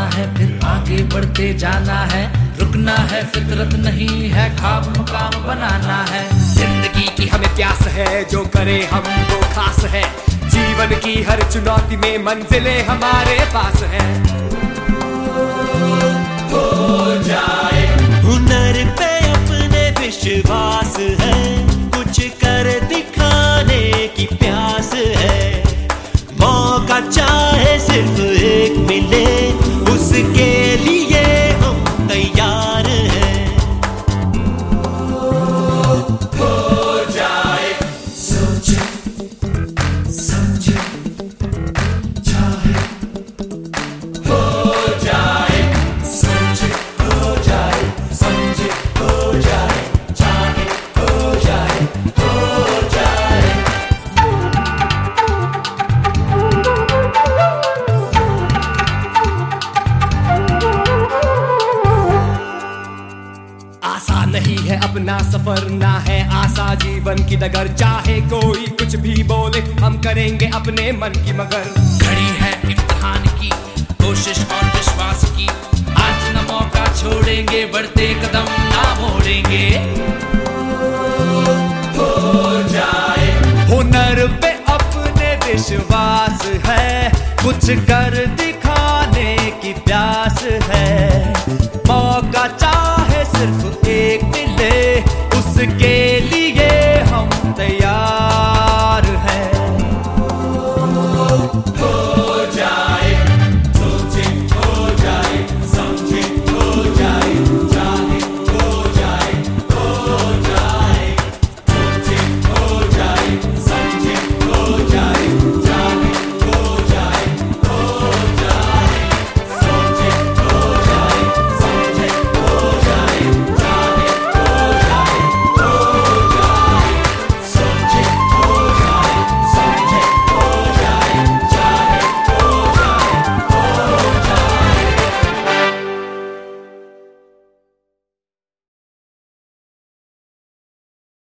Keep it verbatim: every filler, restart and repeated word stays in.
है फिर आगे बढ़ते जाना है, रुकना है फितरत नहीं है, ख्वाब मकाम बनाना है। जिंदगी की हमें प्यास है, जो करे हम वो खास है, जीवन की हर चुनौती में मंजिलें हमारे पास है। हो जाए हुनर पे अपने विश्वास है, कुछ कर दिखाने की प्यास है, मौका चाहे सिर्फ एक मिले, उसके लिए हम तैयार हैं। हो जाए सोचे समझे चाहे, हो जाए सोचे हो जाए समझे हो जाए चाहे, हो जाए हो जाए। आसान नहीं है अपना सफर, ना है आशा जीवन की डगर, चाहे कोई कुछ भी बोले हम करेंगे अपने मन की मगर। घड़ी है इम्तिहान की, कोशिश और विश्वास की, आज न मौका छोड़ेंगे, बढ़ते कदम ना मोड़ेंगे। हो जाए हुनर पे अपने विश्वास है, कुछ कर दिखाने की प्यास है, मौका चाहे सिर्फ